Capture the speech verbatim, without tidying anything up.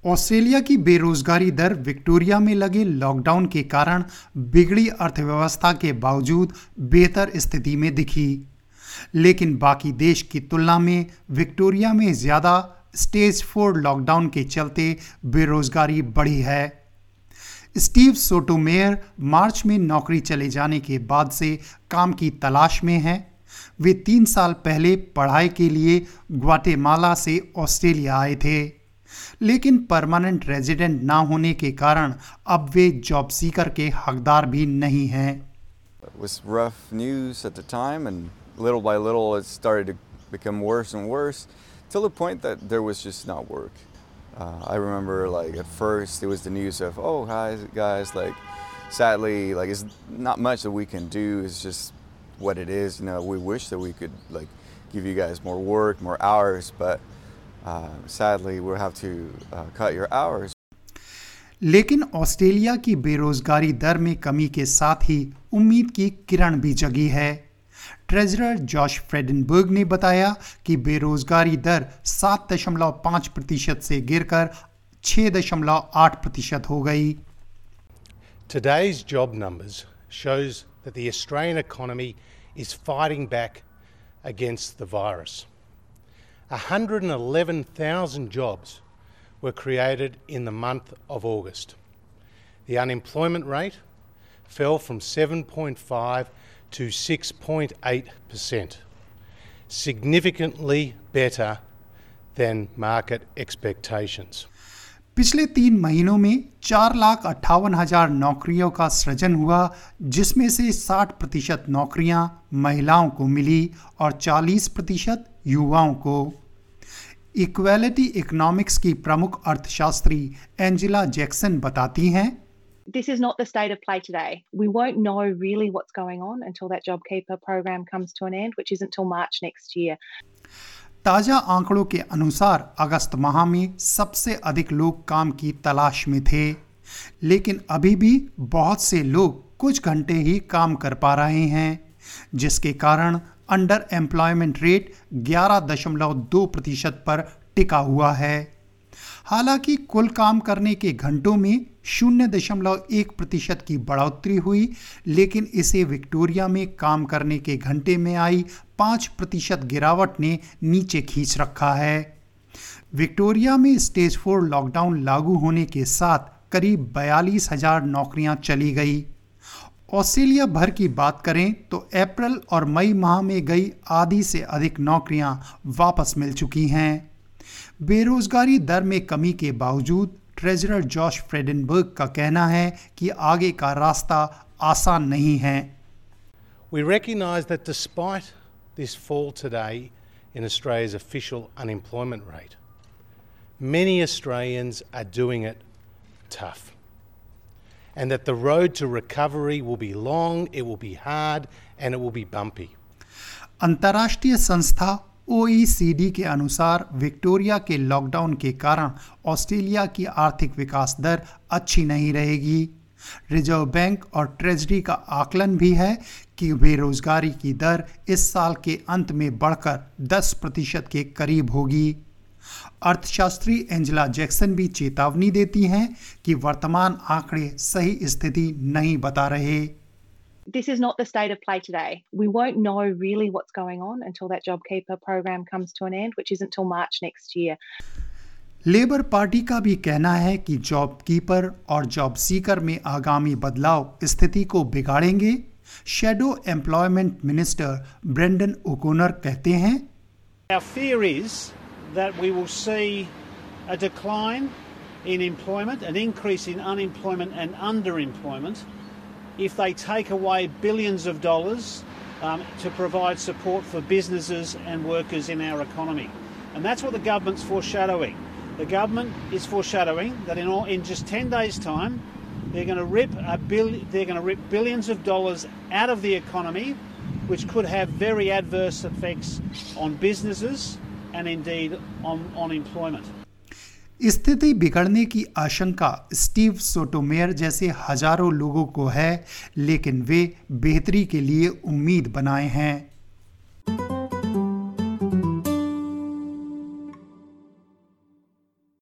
Australia की बेरोजगारी दर Victoria में लगे लॉकडाउन के कारण बिगड़ी अर्थव्यवस्था के बावजूद बेहतर स्थिति में दिखी, लेकिन बाकी देश की तुलना में विक्टोरिया में ज़्यादा स्टेज फोर लॉकडाउन के चलते बेरोजगारी बढ़ी है। स्टीव सोटोमेयर मार्च में नौकरी चले जाने के बाद से काम की तलाश में हैं। वे तीन साल पहले पढ़ाई के लिए ग्वाटेमाला से ऑस्ट्रेलिया आए थे, लेकिन परमानेंट रेजिडेंट ना होने के कारण अब वे जॉब सीकर के हकदार भी नहीं हैं। It was rough news at the time, and little by little it started to become worse and worse till the point that there was just not work. Uh, I remember, like, at first it was the news of, oh, hi guys, like, sadly, like, it's not much that we can do. It's just what it is. You know, we wish that we could, like, give you guys more work, more hours, but uh, sadly we'll have to uh, cut your hours. लेकिन Australia की बेरोजगारी दर में कमी के साथ ही उम्मीद की किरण भी जगी है। ट्रेजरर जॉश फ्रेडनबर्ग ने बताया कि बेरोजगारी दर सात दशमलव पाँच प्रतिशत से गिरकर छह दशमलव आठ प्रतिशत हो गई। Today's job numbers shows that the Australian economy is fighting back against the virus. one hundred eleven thousand jobs were created in the month of August. The unemployment rate fell from seven point five to six point eight percent, significantly better than market expectations. पिछले तीन महीनों में चार लाख अट्ठावन हजार नौकरियों का सृजन हुआ, जिसमें से साठ प्रतिशत नौकरियां महिलाओं को मिली और चालीस प्रतिशत युवाओं को। इक्वालिटी इकोनॉमिक्स की प्रमुख अर्थशास्त्री एंजेला जैक्सन बताती हैं, This is not the state of play today. We won't know really what's going on until that JobKeeper program comes to an end, which isn't till March next year. ताजा आंकड़ों के अनुसार अगस्त माह में सबसे अधिक लोग काम की तलाश में थे, लेकिन अभी भी बहुत से लोग कुछ घंटे ही काम कर पा रहे हैं, जिसके कारण अंडर एम्प्लॉयमेंट रेट ग्यारह दशमलव दो प्रतिशत पर टिका हुआ है। हालांकि कुल काम करने के घंटों में शून्य दशमलव एक प्रतिशत की बढ़ोतरी हुई, लेकिन इसे विक्टोरिया में काम करने के घंटे में आई पाँच प्रतिशत गिरावट ने नीचे खींच रखा है। विक्टोरिया में स्टेज फोर लॉकडाउन लागू होने के साथ करीब बयालीस हजार नौकरियां चली गई। ऑस्ट्रेलिया भर की बात करें तो अप्रैल और मई माह में गई आधी से अधिक नौकरियां वापस मिल चुकी हैं। बेरोजगारी दर में कमी के बावजूद ट्रेजरर जॉश फ्रेडनबर्ग का कहना है कि आगे का रास्ता आसान नहीं है। We recognise that despite this fall today in Australia's official unemployment rate, many Australians are doing it tough, and that the road to recovery will be long, it will be hard, and it will be bumpy. अंतर्राष्ट्रीय संस्था ओ ई C D के अनुसार Victoria के lockdown के कारण Australia की आर्थिक विकास दर अच्छी नहीं रहेगी। रिजर्व बैंक और ट्रेजरी का आकलन भी है कि बेरोजगारी की दर इस साल के अंत में बढ़कर दस प्रतिशत के करीब होगी। अर्थशास्त्री एंजेला जैक्सन भी चेतावनी देती हैं कि वर्तमान आंकड़े सही स्थिति नहीं बता रहे। This is not the state of play today. We won't know really what's going on until that JobKeeper program comes to an end, which isn't till March next year. Labour party का भी कहना है कि job keeper और job seeker में आगामी बदलाव स्थिति को बिगाड़ेंगे। Shadow employment minister Brendan O'Connor कहते हैं, Our fear is that we will see a decline in employment, an increase in unemployment and underemployment if they take away billions of dollars um, to provide support for businesses and workers in our economy. And that's what the government's foreshadowing. The government is foreshadowing that in, all, in just ten days' time, they're going to rip a bill, they're going to rip billions of dollars out of the economy, which could have very adverse effects on businesses and indeed on, on employment. स्थिति बिगड़ने की आशंका Steve सोटोमेयर जैसे हजारों लोगों को है, लेकिन वे बेहतरी के लिए उम्मीद बनाए हैं।